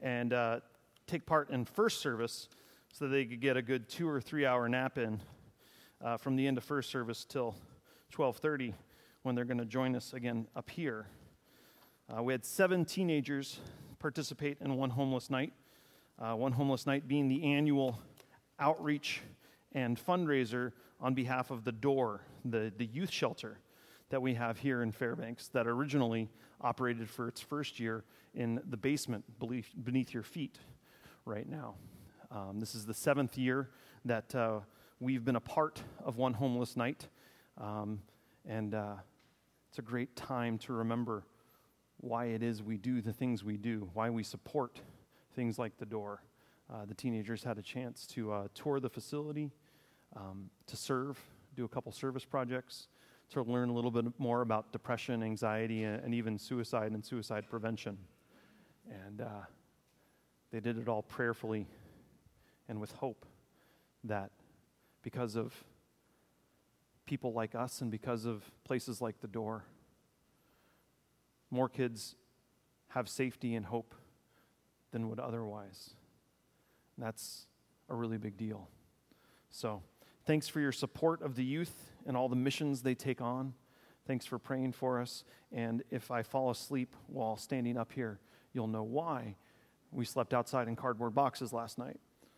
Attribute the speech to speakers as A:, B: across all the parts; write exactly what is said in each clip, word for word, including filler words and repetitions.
A: and uh, take part in first service so that they could get a good two or three hour nap in uh, from the end of first service till twelve thirty when they're going to join us again up here. Uh, we had seven teenagers participate in One Homeless Night. Uh, One Homeless Night being the annual outreach and fundraiser on behalf of The Door, the, the youth shelter that we have here in Fairbanks that originally operated for its first year in the basement beneath your feet right now. Um, this is the seventh year that uh, we've been a part of One Homeless Night, um, and uh, it's a great time to remember why it is we do the things we do, why we support things like The Door. Uh, the teenagers had a chance to uh, tour the facility, um, to serve, do a couple service projects, to learn a little bit more about depression, anxiety, and, and even suicide and suicide prevention. And uh, they did it all prayerfully and with hope that because of people like us and because of places like The Door, more kids have safety and hope than would otherwise. And that's a really big deal. So thanks for your support of the youth and all the missions they take on. Thanks for praying for us. And if I fall asleep while standing up here, you'll know why. We slept outside in cardboard boxes last night.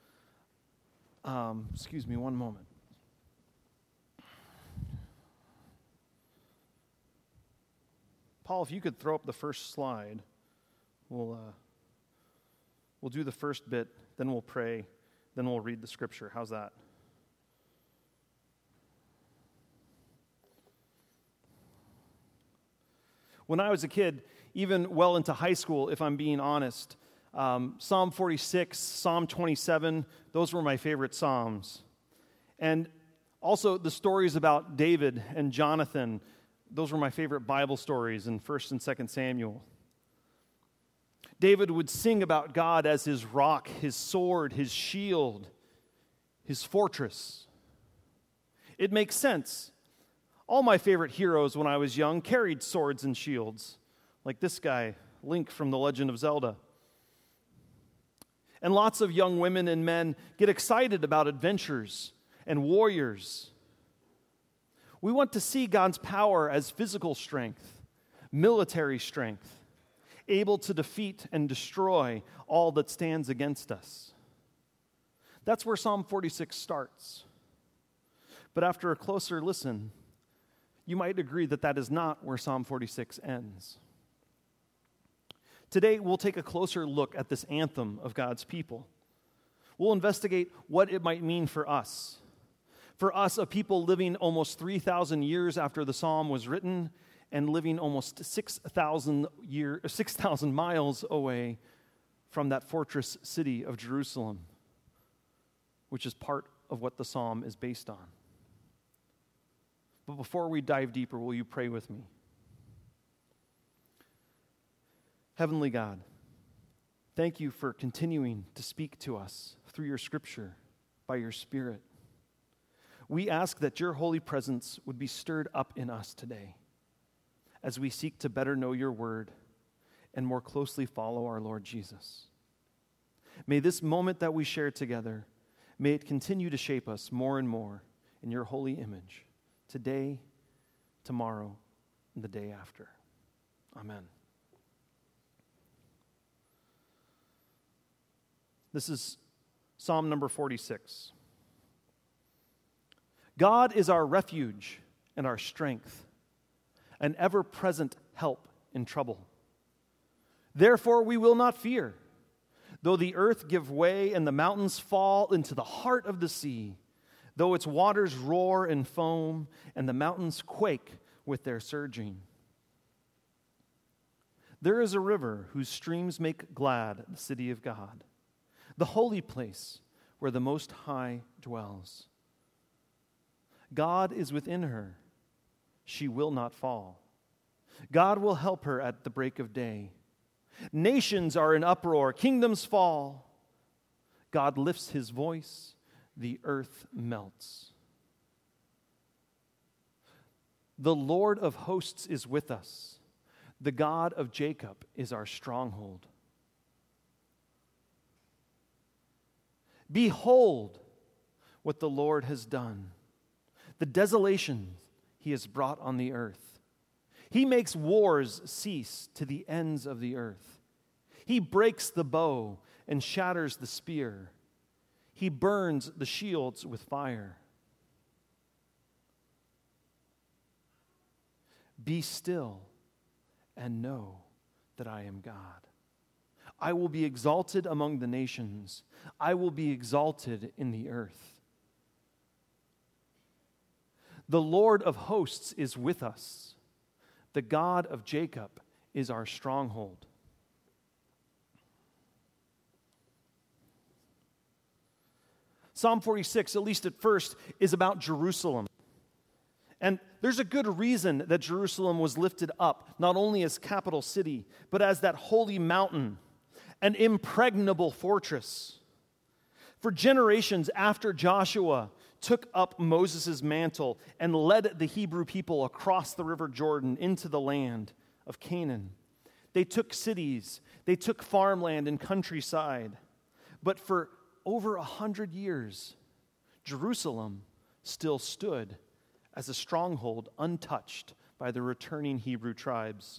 A: Um, excuse me one moment. Paul, if you could throw up the first slide, we'll uh, we'll do the first bit, then we'll pray, then we'll read the scripture. How's that? When I was a kid, even well into high school, if I'm being honest, um, Psalm forty-six, Psalm twenty-seven, those were my favorite psalms. And also the stories about David and Jonathan, those were my favorite Bible stories in First and Second Samuel. David would sing about God as his rock, his sword, his shield, his fortress. It makes sense. All my favorite heroes when I was young carried swords and shields, like this guy, Link from The Legend of Zelda. And lots of young women and men get excited about adventures and warriors. We want to see God's power as physical strength, military strength, able to defeat and destroy all that stands against us. That's where Psalm forty-six starts. But after a closer listen, you might agree that that is not where Psalm forty-six ends. Today, we'll take a closer look at this anthem of God's people. We'll investigate what it might mean for us. For us, a people living almost three thousand years after the psalm was written and living almost six thousand year, six thousand miles away from that fortress city of Jerusalem, which is part of what the psalm is based on. But before we dive deeper, will you pray with me? Heavenly God, thank you for continuing to speak to us through your scripture by your Spirit. We ask that your holy presence would be stirred up in us today as we seek to better know your word and more closely follow our Lord Jesus. May this moment that we share together, may it continue to shape us more and more in your holy image today, tomorrow, and the day after. Amen. This is Psalm number forty-six. God is our refuge and our strength, an ever-present help in trouble. Therefore we will not fear, though the earth give way and the mountains fall into the heart of the sea, though its waters roar and foam and the mountains quake with their surging. There is a river whose streams make glad the city of God, the holy place where the Most High dwells. God is within her. She will not fall. God will help her at the break of day. Nations are in uproar. Kingdoms fall. God lifts his voice. The earth melts. The Lord of hosts is with us. The God of Jacob is our stronghold. Behold what the Lord has done, the desolation he has brought on the earth. He makes wars cease to the ends of the earth. He breaks the bow and shatters the spear. He burns the shields with fire. Be still and know that I am God. I will be exalted among the nations. I will be exalted in the earth. The Lord of hosts is with us. The God of Jacob is our stronghold. Psalm forty-six, at least at first, is about Jerusalem. And there's a good reason that Jerusalem was lifted up, not only as capital city, but as that holy mountain, an impregnable fortress. For generations after Joshua took up Moses' mantle and led the Hebrew people across the river Jordan into the land of Canaan, they took cities, they took farmland and countryside. But for over a hundred years, Jerusalem still stood as a stronghold untouched by the returning Hebrew tribes.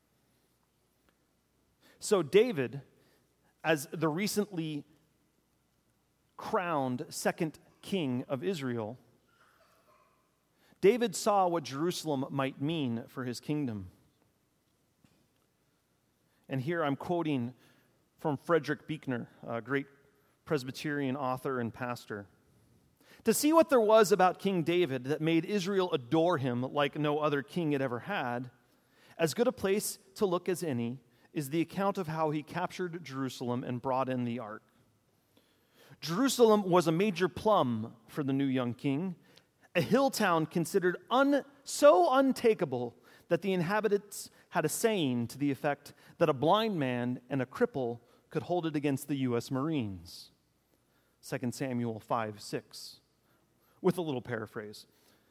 A: So David, as the recently crowned second king of Israel, David saw what Jerusalem might mean for his kingdom. And here I'm quoting from Frederick Buechner, a great Presbyterian author and pastor. To see what there was about King David that made Israel adore him like no other king it ever had, as good a place to look as any is the account of how he captured Jerusalem and brought in the ark. Jerusalem was a major plum for the new young king, a hill town considered un, so untakeable that the inhabitants had a saying to the effect that a blind man and a cripple could hold it against the U S Marines. Second Samuel five six, with a little paraphrase.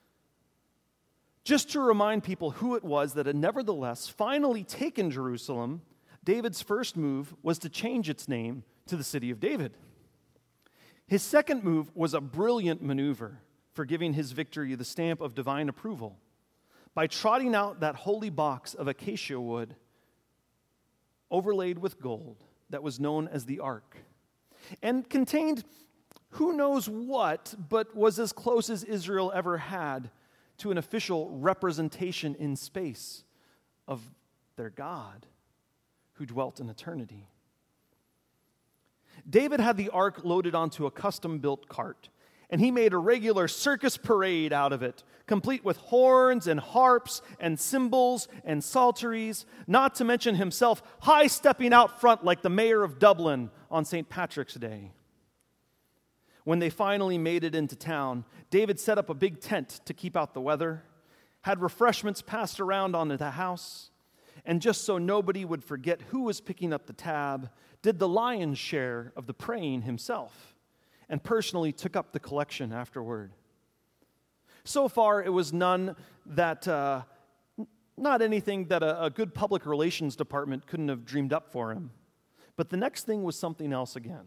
A: Just to remind people who it was that had nevertheless finally taken Jerusalem, David's first move was to change its name to the City of David. His second move was a brilliant maneuver for giving his victory the stamp of divine approval by trotting out that holy box of acacia wood overlaid with gold that was known as the Ark, and contained who knows what, but was as close as Israel ever had to an official representation in space of their God who dwelt in eternity. David had the ark loaded onto a custom-built cart, and he made a regular circus parade out of it, complete with horns and harps and cymbals and psalteries, not to mention himself high-stepping out front like the mayor of Dublin on Saint Patrick's Day. When they finally made it into town, David set up a big tent to keep out the weather, had refreshments passed around onto the house, and just so nobody would forget who was picking up the tab, did the lion's share of the praying himself, and personally took up the collection afterward. So far, it was none that, uh, not anything that a, a good public relations department couldn't have dreamed up for him. But the next thing was something else again.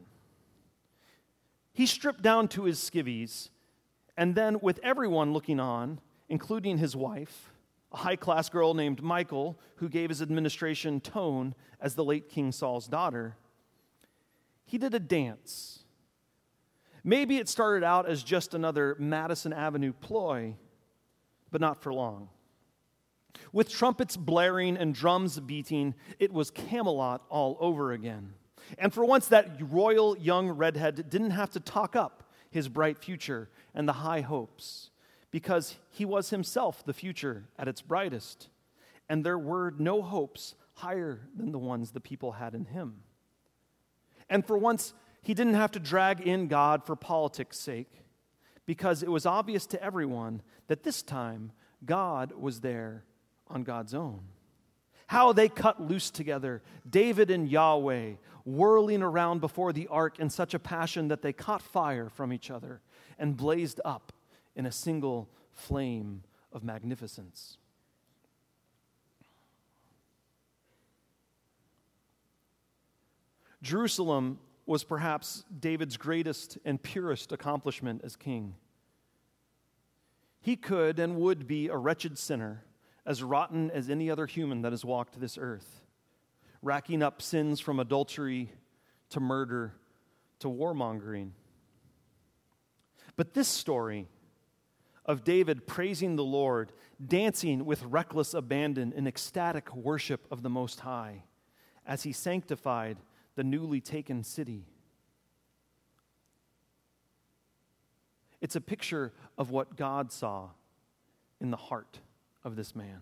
A: He stripped down to his skivvies, and then, with everyone looking on, including his wife, a high-class girl named Michal, who gave his administration tone as the late King Saul's daughter, he did a dance. Maybe it started out as just another Madison Avenue ploy, but not for long. With trumpets blaring and drums beating, it was Camelot all over again. And for once, that royal young redhead didn't have to talk up his bright future and the high hopes, because he was himself the future at its brightest, and there were no hopes higher than the ones the people had in him. And for once, he didn't have to drag in God for politics' sake, because it was obvious to everyone that this time God was there on God's own. How they cut loose together, David and Yahweh, whirling around before the ark in such a passion that they caught fire from each other and blazed up in a single flame of magnificence. Jerusalem was perhaps David's greatest and purest accomplishment as king. He could and would be a wretched sinner, as rotten as any other human that has walked this earth, racking up sins from adultery to murder to warmongering. But this story of David praising the Lord, dancing with reckless abandon in ecstatic worship of the Most High, as he sanctified the newly taken city. It's a picture of what God saw in the heart of this man.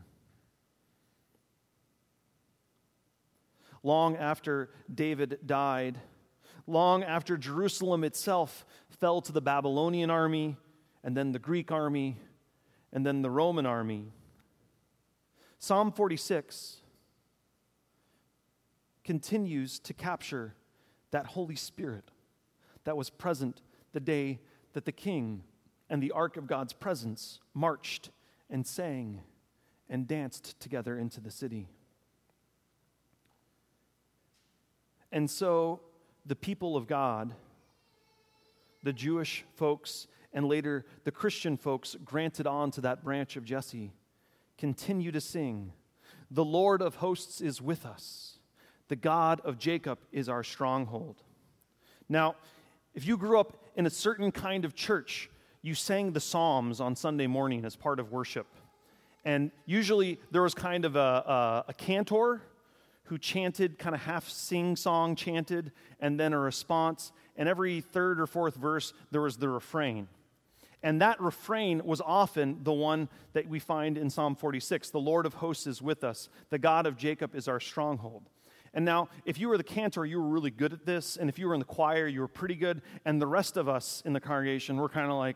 A: Long after David died, long after Jerusalem itself fell to the Babylonian army, and then the Greek army, and then the Roman army, Psalm forty-six continues to capture that Holy Spirit that was present the day that the king and the ark of God's presence marched and sang and danced together into the city. And so the people of God, the Jewish folks, and later the Christian folks granted on to that branch of Jesse, continue to sing, "The Lord of hosts is with us. The God of Jacob is our stronghold." Now, if you grew up in a certain kind of church, you sang the Psalms on Sunday morning as part of worship. And usually there was kind of a, a, a cantor who chanted, kind of half sing-song chanted, and then a response. And every third or fourth verse, there was the refrain. And that refrain was often the one that we find in Psalm forty-six. "The Lord of hosts is with us. The God of Jacob is our stronghold." And now, if you were the cantor, you were really good at this. And if you were in the choir, you were pretty good. And the rest of us in the congregation were kind of like,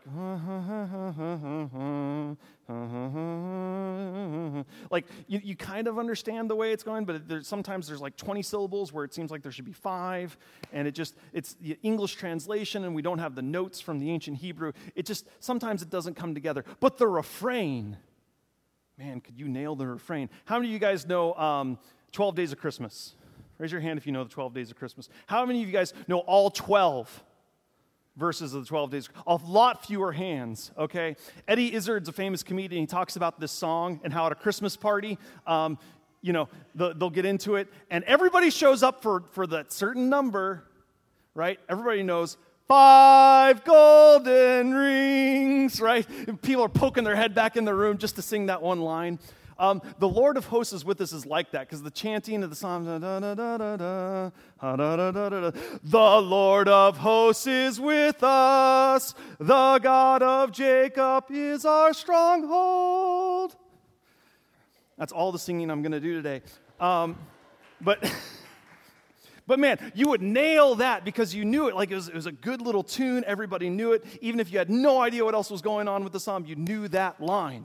A: like, you, you kind of understand the way it's going, but there's, sometimes there's like twenty syllables where it seems like there should be five. And it just, it's the English translation, and we don't have the notes from the ancient Hebrew. It just, sometimes it doesn't come together. But the refrain, man, could you nail the refrain? How many of you guys know um, twelve Days of Christmas? Raise your hand if you know the twelve Days of Christmas. How many of you guys know all twelve verses of the twelve Days? A lot fewer hands, okay? Eddie Izzard's a famous comedian. He talks about this song and how at a Christmas party, um, you know, the, they'll get into it, and everybody shows up for, for that certain number, right? Everybody knows five golden rings, right? And people are poking their head back in the room just to sing that one line. Um, the Lord of hosts is with us is like that, because the chanting of the Psalms, da, da, da, da, da, da, da, da, da, da, the Lord of hosts is with us, the God of Jacob is our stronghold. That's all the singing I'm going to do today. Um, but, but man, you would nail that because you knew it. Like it was, it was a good little tune. Everybody knew it. Even if you had no idea what else was going on with the psalm, you knew that line.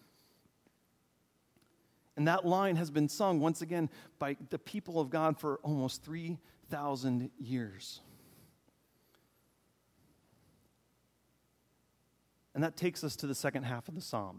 A: And that line has been sung, once again, by the people of God for almost three thousand years. And that takes us to the second half of the psalm.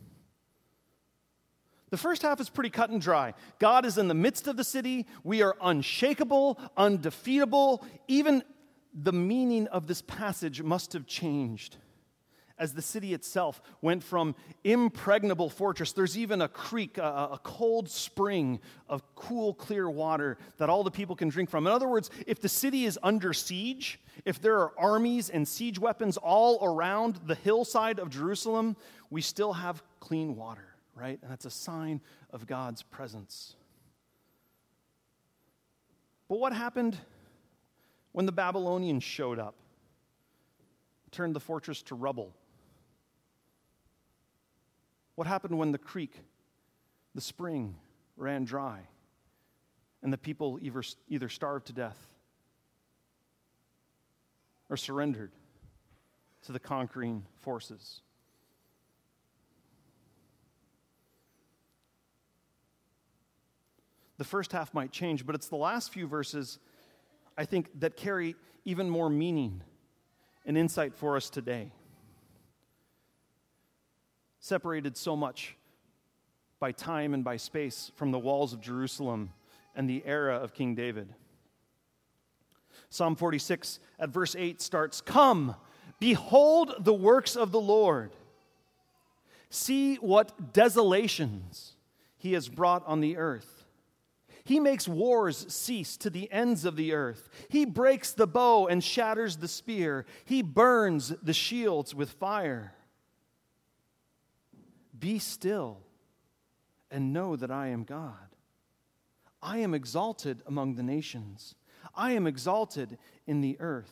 A: The first half is pretty cut and dry. God is in the midst of the city. We are unshakable, undefeatable. Even the meaning of this passage must have changed as the city itself went from impregnable fortress. There's even a creek, a, a cold spring of cool, clear water that all the people can drink from. In other words, if the city is under siege, if there are armies and siege weapons all around the hillside of Jerusalem, we still have clean water, right? And that's a sign of God's presence. But what happened when the Babylonians showed up? Turned the fortress to rubble. What happened when the creek, the spring, ran dry and the people either, either starved to death or surrendered to the conquering forces? The first half might change, but it's the last few verses, I think, that carry even more meaning and insight for us today. Separated so much by time and by space from the walls of Jerusalem and the era of King David. Psalm forty-six at verse eight starts, "Come, behold the works of the Lord. See what desolations he has brought on the earth. He makes wars cease to the ends of the earth. He breaks the bow and shatters the spear. He burns the shields with fire. Be still and know that I am God. I am exalted among the nations. I am exalted in the earth."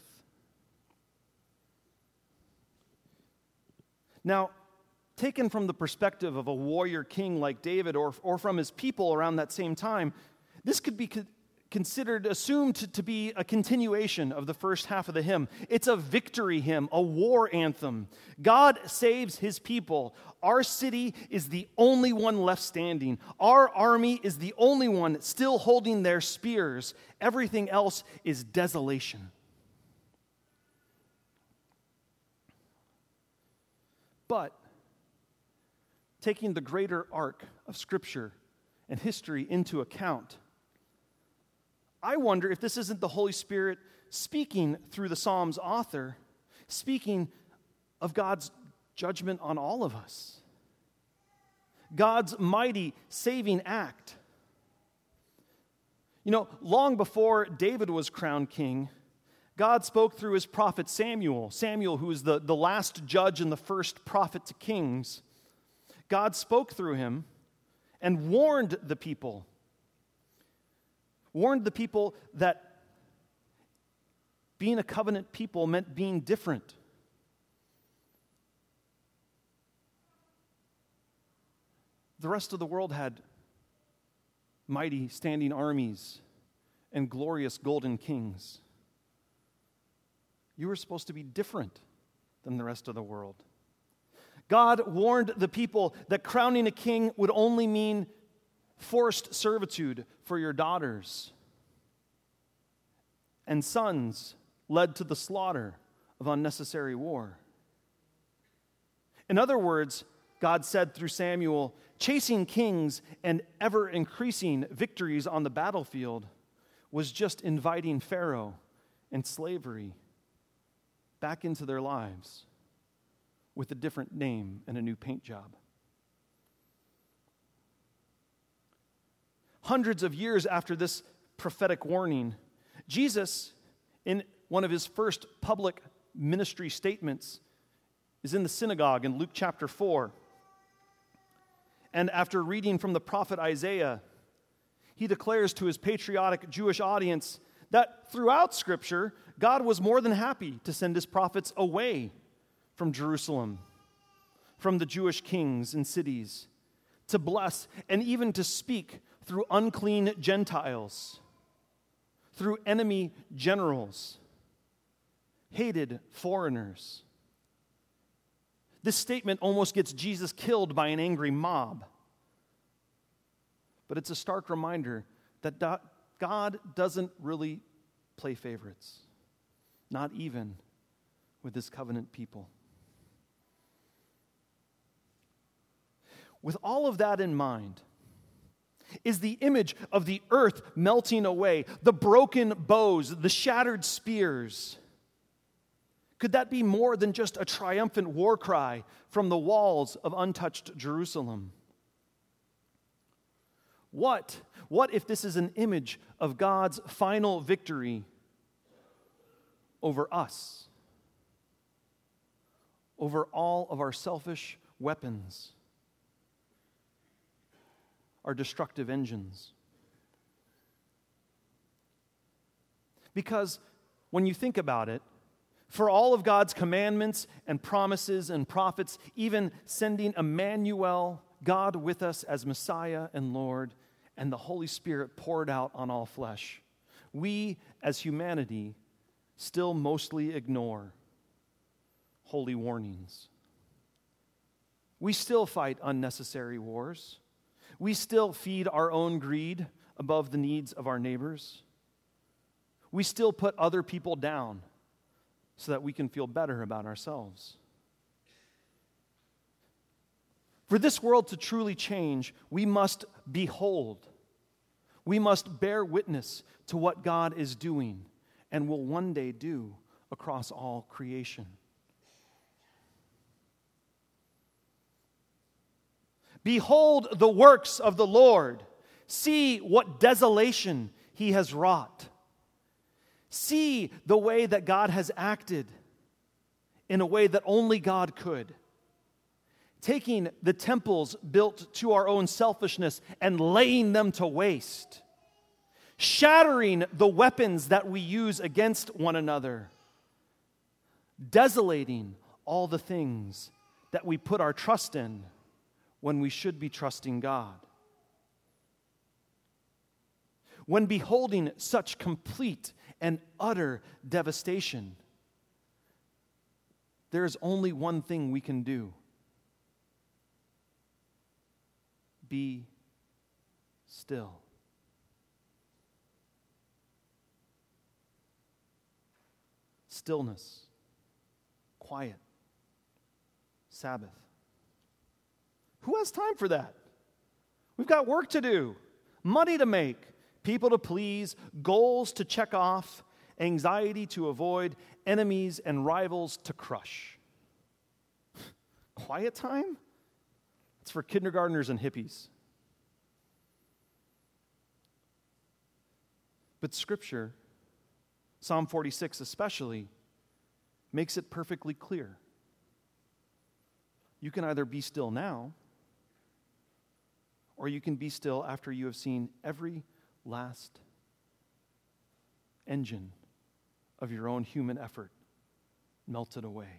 A: Now, taken from the perspective of a warrior king like David or, or from his people around that same time, this could be co- considered, assumed to, to be a continuation of the first half of the hymn. It's a victory hymn, a war anthem. God saves his people. Our city is the only one left standing. Our army is the only one still holding their spears. Everything else is desolation. But taking the greater arc of Scripture and history into account, I wonder if this isn't the Holy Spirit speaking through the Psalm's author, speaking of God's judgment on all of us. God's mighty saving act. You know, long before David was crowned king, God spoke through his prophet Samuel. Samuel, who was the, the last judge and the first prophet to kings. God spoke through him and warned the people. Warned the people that being a covenant people meant being different. The rest of the world had mighty standing armies and glorious golden kings. You were supposed to be different than the rest of the world. God warned the people that crowning a king would only mean forced servitude for your daughters, and sons led to the slaughter of unnecessary war. In other words, God said through Samuel, chasing kings and ever-increasing victories on the battlefield was just inviting Pharaoh and slavery back into their lives with a different name and a new paint job. Hundreds of years after this prophetic warning, Jesus, in one of his first public ministry statements, is in the synagogue in Luke chapter four. And after reading from the prophet Isaiah, he declares to his patriotic Jewish audience that throughout Scripture, God was more than happy to send his prophets away from Jerusalem, from the Jewish kings and cities, to bless and even to speak through unclean Gentiles, through enemy generals, hated foreigners. This statement almost gets Jesus killed by an angry mob. But it's a stark reminder that God doesn't really play favorites, not even with his covenant people. With all of that in mind, is the image of the earth melting away, the broken bows, the shattered spears. Could that be more than just a triumphant war cry from the walls of untouched Jerusalem? What? What if this is an image of God's final victory over us? Over all of our selfish weapons, our destructive engines. Because when you think about it, for all of God's commandments and promises and prophets, even sending Emmanuel, God with us as Messiah and Lord, and the Holy Spirit poured out on all flesh, we as humanity still mostly ignore holy warnings. We still fight unnecessary wars. We still feed our own greed above the needs of our neighbors. We still put other people down so that we can feel better about ourselves. For this world to truly change, we must behold. We must bear witness to what God is doing and will one day do across all creation. Behold the works of the Lord. See what desolation he has wrought. See the way that God has acted in a way that only God could. Taking the temples built to our own selfishness and laying them to waste. Shattering the weapons that we use against one another. Desolating all the things that we put our trust in when we should be trusting God. When beholding such complete and utter devastation, there is only one thing we can do. Be still. Stillness, quiet, Sabbath. Who has time for that? We've got work to do, money to make, people to please, goals to check off, anxiety to avoid, enemies and rivals to crush. Quiet time? It's for kindergartners and hippies. But Scripture, Psalm forty-six especially, makes it perfectly clear. You can either be still now, or you can be still after you have seen every last engine of your own human effort melted away.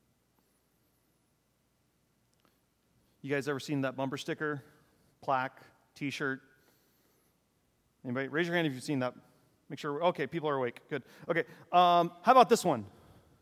A: You guys ever seen that bumper sticker, plaque, t-shirt? Anybody? Raise your hand if you've seen that. Make sure, okay, people are awake. Good. Okay, um, how about this one?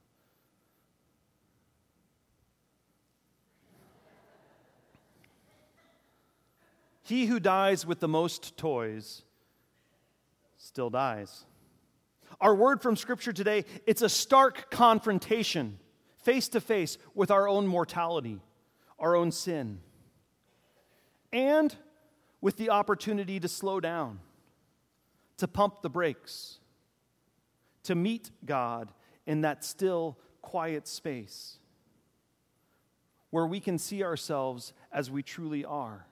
A: He who dies with the most toys still dies. Our word from Scripture today, it's a stark confrontation, face to face with our own mortality, our own sin, and with the opportunity to slow down, to pump the brakes, to meet God in that still, quiet space where we can see ourselves as we truly are.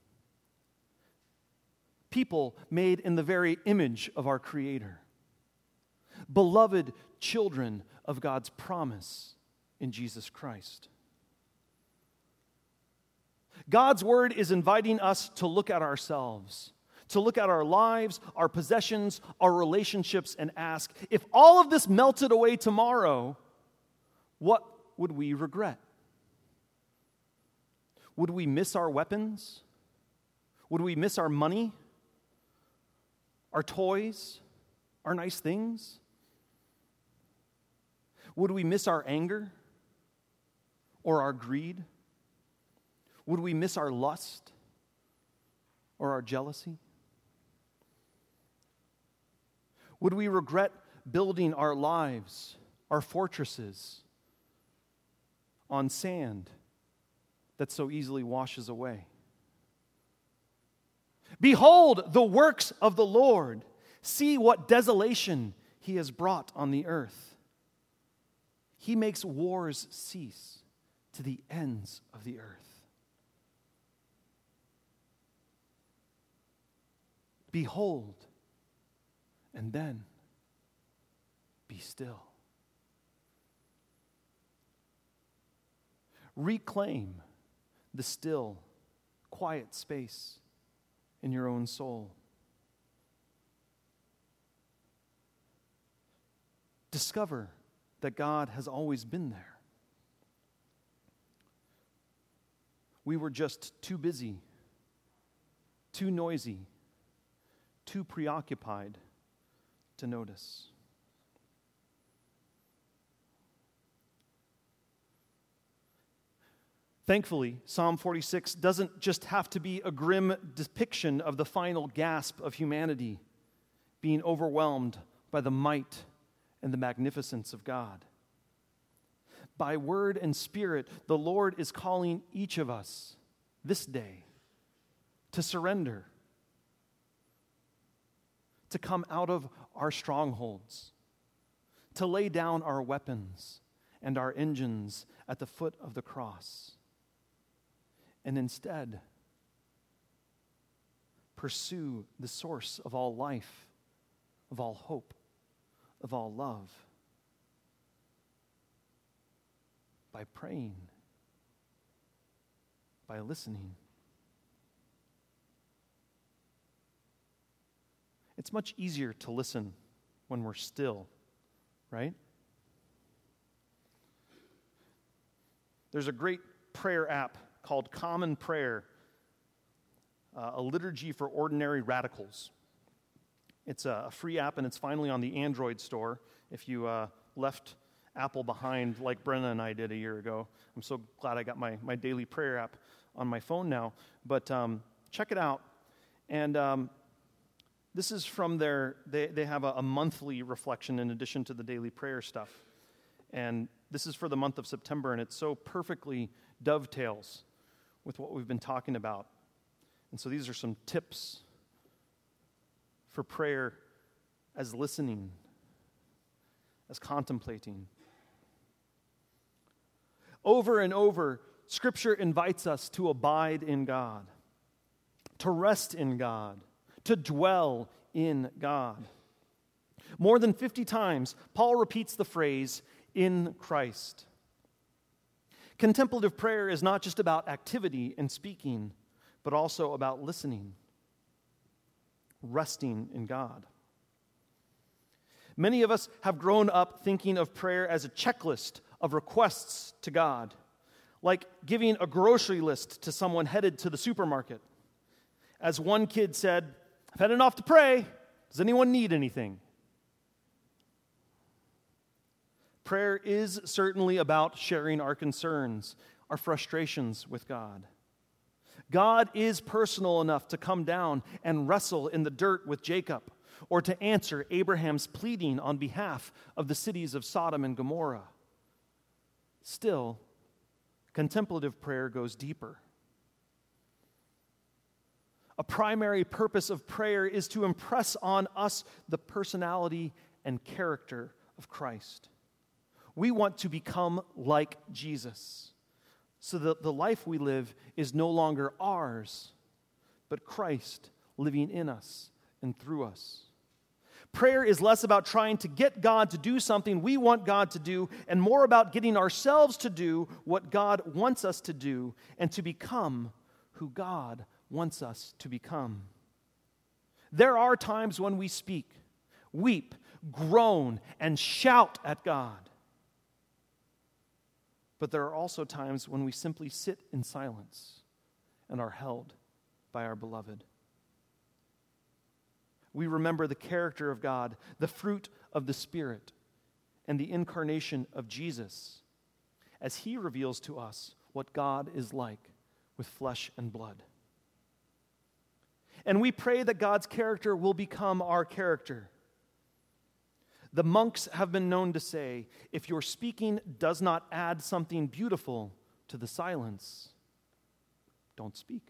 A: People made in the very image of our Creator. Beloved children of God's promise in Jesus Christ. God's word is inviting us to look at ourselves, to look at our lives, our possessions, our relationships, and ask, if all of this melted away tomorrow, what would we regret? Would we miss our weapons? Would we miss our money? Our toys? Our nice things? Would we miss our anger or our greed? Would we miss our lust or our jealousy? Would we regret building our lives, our fortresses, on sand that so easily washes away? Behold the works of the Lord. See what desolation he has brought on the earth. He makes wars cease to the ends of the earth. Behold, and then be still. Reclaim the still, quiet space in your own soul. Discover that God has always been there. We were just too busy, too noisy, too preoccupied to notice. Thankfully, Psalm forty-six doesn't just have to be a grim depiction of the final gasp of humanity being overwhelmed by the might and the magnificence of God. By word and spirit, the Lord is calling each of us this day to surrender, to come out of our strongholds, to lay down our weapons and our engines at the foot of the cross, and instead pursue the source of all life, of all hope, of all love, by praying, by listening. It's much easier to listen when we're still, right? There's a great prayer app called Common Prayer, uh, a liturgy for ordinary radicals. It's a free app, and it's finally on the Android store. If you uh, left Apple behind like Brenna and I did a year ago, I'm so glad I got my, my daily prayer app on my phone now. But um, check it out. And um, this is from their, they, they have a, a monthly reflection in addition to the daily prayer stuff. And this is for the month of September, and it so perfectly dovetails with what we've been talking about. And so these are some tips for prayer as listening, as contemplating. Over and over, Scripture invites us to abide in God, to rest in God, to dwell in God. More than fifty times, Paul repeats the phrase, in Christ. Contemplative prayer is not just about activity and speaking, but also about listening, resting in God. Many of us have grown up thinking of prayer as a checklist of requests to God, like giving a grocery list to someone headed to the supermarket. As one kid said, "I've had enough to pray. Does anyone need anything?" Prayer is certainly about sharing our concerns, our frustrations with God. God is personal enough to come down and wrestle in the dirt with Jacob, or to answer Abraham's pleading on behalf of the cities of Sodom and Gomorrah. Still, contemplative prayer goes deeper. A primary purpose of prayer is to impress on us the personality and character of Christ. We want to become like Jesus, so that the life we live is no longer ours, but Christ living in us and through us. Prayer is less about trying to get God to do something we want God to do, and more about getting ourselves to do what God wants us to do, and to become who God wants us to become. There are times when we speak, weep, groan, and shout at God. But there are also times when we simply sit in silence and are held by our beloved. We remember the character of God, the fruit of the Spirit, and the incarnation of Jesus as He reveals to us what God is like with flesh and blood. And we pray that God's character will become our character. The monks have been known to say, if your speaking does not add something beautiful to the silence, don't speak.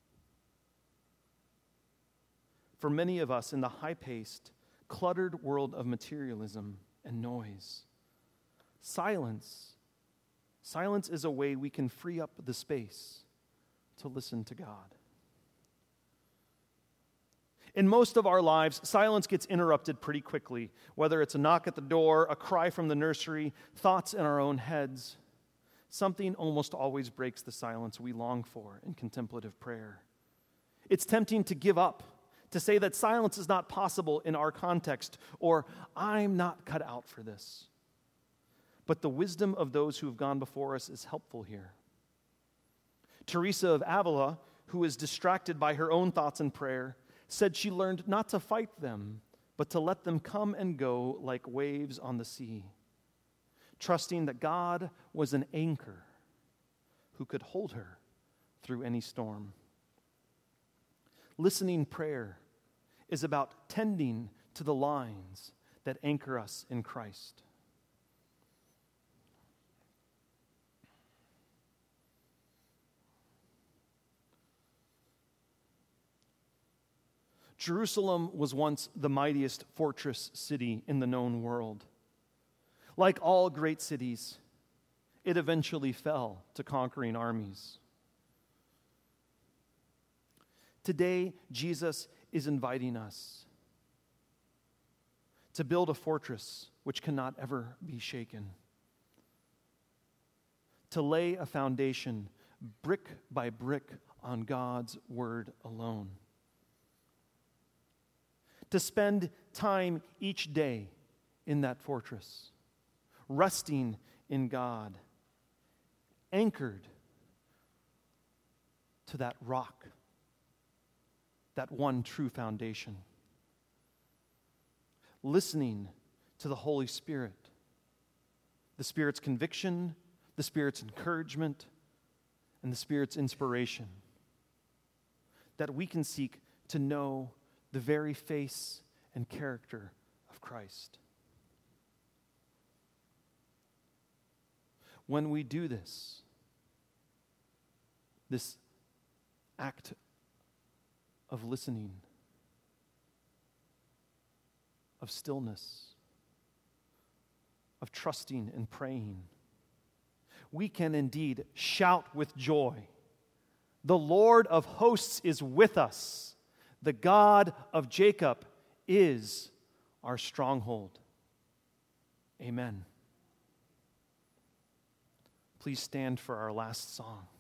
A: For many of us in the high-paced, cluttered world of materialism and noise, silence, silence is a way we can free up the space to listen to God. In most of our lives, silence gets interrupted pretty quickly, whether it's a knock at the door, a cry from the nursery, thoughts in our own heads. Something almost always breaks the silence we long for in contemplative prayer. It's tempting to give up, to say that silence is not possible in our context, or I'm not cut out for this. But the wisdom of those who have gone before us is helpful here. Teresa of Avila, who was distracted by her own thoughts in prayer, said she learned not to fight them, but to let them come and go like waves on the sea, trusting that God was an anchor who could hold her through any storm. Listening prayer is about tending to the lines that anchor us in Christ. Jerusalem was once the mightiest fortress city in the known world. Like all great cities, it eventually fell to conquering armies. Today, Jesus is inviting us to build a fortress which cannot ever be shaken, to lay a foundation brick by brick on God's word alone, to spend time each day in that fortress, resting in God, anchored to that rock, that one true foundation, listening to the Holy Spirit, the Spirit's conviction, the Spirit's encouragement, and the Spirit's inspiration, that we can seek to know the very face and character of Christ. When we do this, this act of listening, of stillness, of trusting and praying, we can indeed shout with joy, "The Lord of hosts is with us. The God of Jacob is our stronghold." Amen. Please stand for our last song.